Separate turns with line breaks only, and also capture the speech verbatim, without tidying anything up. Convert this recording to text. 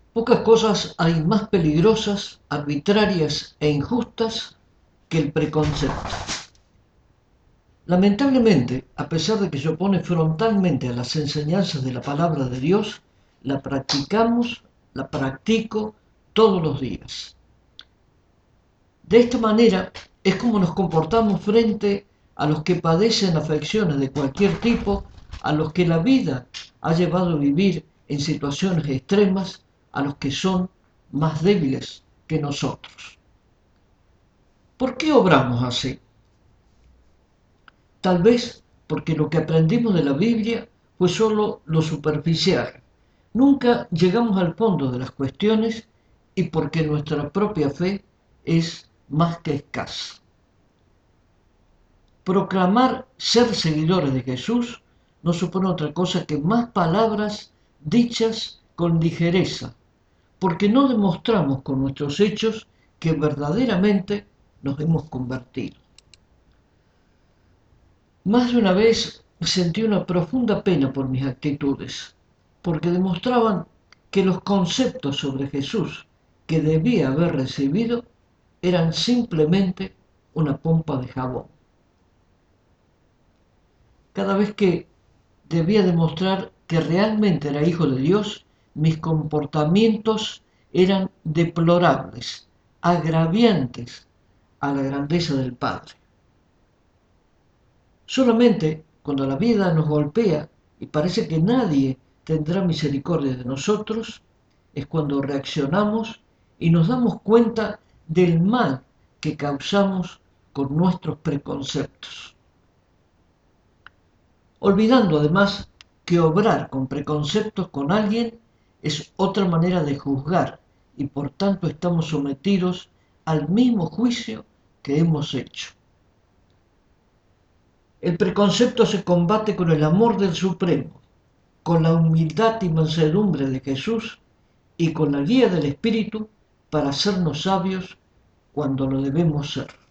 Pocas cosas hay más peligrosas, arbitrarias e injustas que el preconcepto. Lamentablemente, a pesar de que se opone frontalmente a las enseñanzas de la palabra de Dios, la practicamos, la practico todos los días. De esta manera es como nos comportamos frente a los que padecen afecciones de cualquier tipo, a los que la vida ha llevado a vivir en situaciones extremas, a los que son más débiles que nosotros. ¿Por qué obramos así? Tal vez porque lo que aprendimos de la Biblia fue solo lo superficial. Nunca llegamos al fondo de las cuestiones y porque nuestra propia fe es más que escasa. Proclamar ser seguidores de Jesús no supone otra cosa que más palabras dichas con ligereza, porque no demostramos con nuestros hechos que verdaderamente nos hemos convertido. Más de una vez sentí una profunda pena por mis actitudes, porque demostraban que los conceptos sobre Jesús que debía haber recibido eran simplemente una pompa de jabón. Cada vez que debía demostrar que realmente era hijo de Dios, mis comportamientos eran deplorables, agraviantes a la grandeza del Padre. Solamente cuando la vida nos golpea y parece que nadie tendrá misericordia de nosotros, es cuando reaccionamos y nos damos cuenta del mal que causamos con nuestros preconceptos. Olvidando además que obrar con preconceptos con alguien es otra manera de juzgar y por tanto estamos sometidos al mismo juicio que hemos hecho. El preconcepto se combate con el amor del Supremo, con la humildad y mansedumbre de Jesús y con la guía del Espíritu para hacernos sabios cuando lo debemos ser.